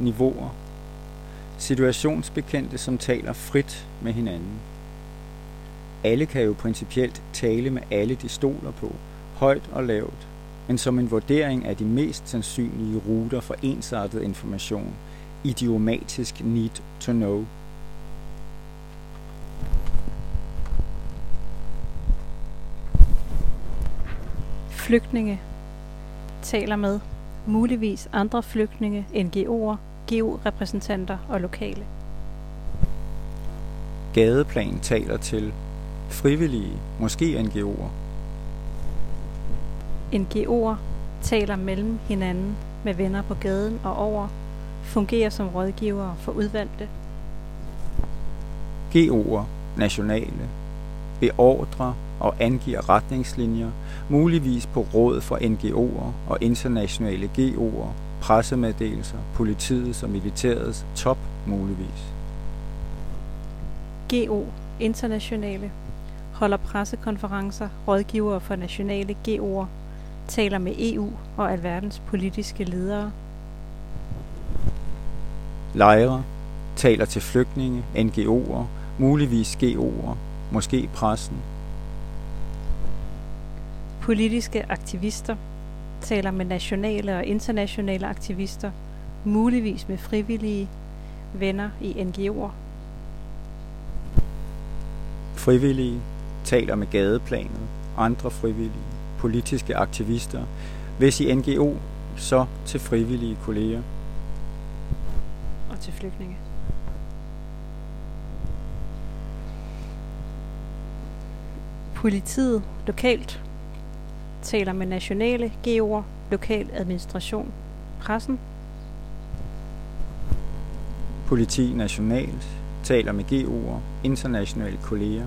niveauer. Situationsbekendte, som taler frit med hinanden. Alle kan jo principielt tale med alle, de stoler på, højt og lavt, men som en vurdering af de mest sandsynlige ruter for ensartet information, idiomatisk need to know. Flygtninge taler med muligvis andre flygtninge, NGO'er, GO-repræsentanter og lokale. Gadeplan taler til frivillige, måske NGO'er. NGO'er taler mellem hinanden med venner på gaden og over, fungerer som rådgivere for udvalgte. GO'er, nationale, beordrer og angiver retningslinjer, muligvis på råd for NGO'er og internationale GO'er, pressemeddelelser, politiets og militærets top muligvis. GO internationale holder pressekonferencer, rådgivere for nationale GO'er, taler med EU og alverdens politiske ledere. Lejre taler til flygtninge, NGO'er, muligvis GO'er, måske pressen. Politiske aktivister taler med nationale og internationale aktivister, muligvis med frivillige venner i NGO'er. Frivillige taler med gadeplanet, andre frivillige, politiske aktivister, hvis i NGO, så til frivillige kolleger. Og til flygtninge. Politiet lokalt taler med nationale GO'er, lokal administration, pressen. Politi nationalt taler med GO'er, internationale kolleger.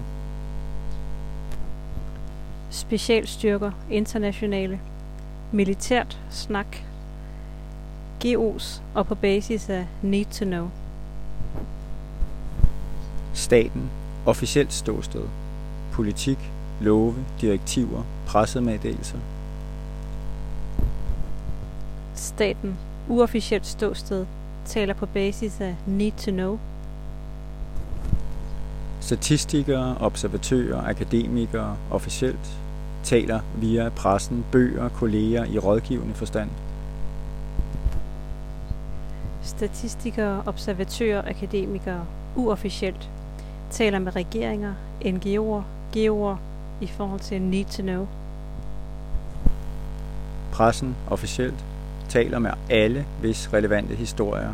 Specialstyrker internationale, militært snak, GO's og på basis af need to know. Staten, officielt ståsted, politik, love, direktiver, pressemeddelelser. Staten, uofficielt ståsted, taler på basis af need to know. Statistikere, observatører, akademikere, officielt, taler via pressen, bøger, kolleger i rådgivende forstand. Statistikere, observatører, akademikere, uofficielt, taler med regeringer, NGO'er, GO'er i forhold til need to know. Pressen, officielt, taler med alle, hvis relevante historier.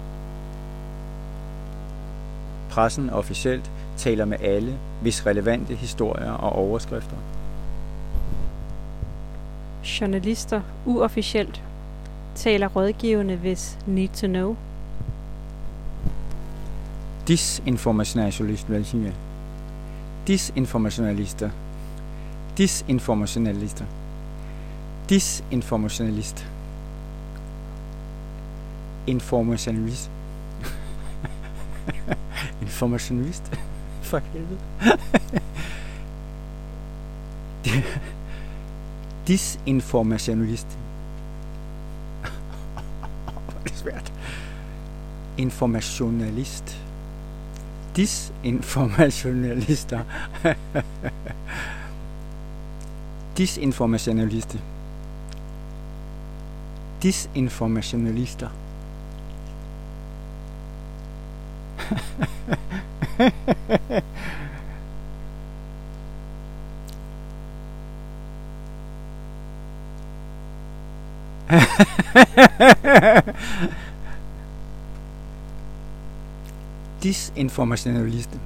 Pressen, officielt, taler med alle, hvis relevante historier og overskrifter. Journalister, uofficielt, taler rådgivende hvis need to know. Disinformationalister. Disinformationalister. Disinformationalister. Disinformationalist. Informationalist. Informationalist. Fuck helvede. Disinformationalist. Det er svært. Informationalist. Disinformationalister. Disinformationalister. Disinformationalister. Disinformationalist.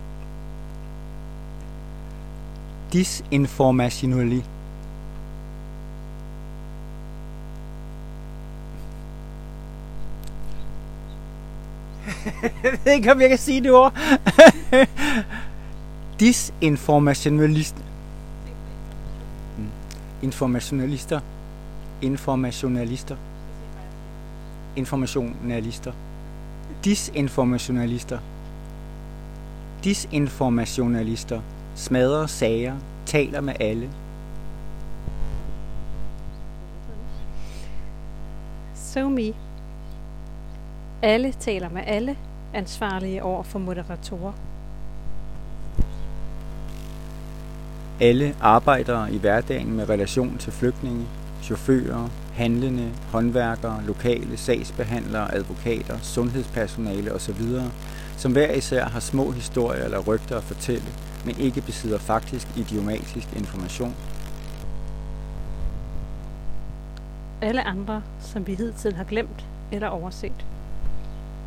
Disinformationalist. Jeg ved ikke, om jeg kan sige det ord. Disinformationalist. Informationalister. Informationalister. Informationalister. Disinformationalister. Disinformationalister. Smadrer sager. Taler med alle. So me. Alle taler med alle, ansvarlige over for moderatorer. Alle arbejdere i hverdagen med relation til flygtninge, chauffører, handlende, håndværkere, lokale sagsbehandlere, advokater, sundhedspersonale osv., som hver især har små historier eller rygter at fortælle, men ikke besidder faktisk idiomatisk information. Alle andre, som vi hidtil har glemt eller overset.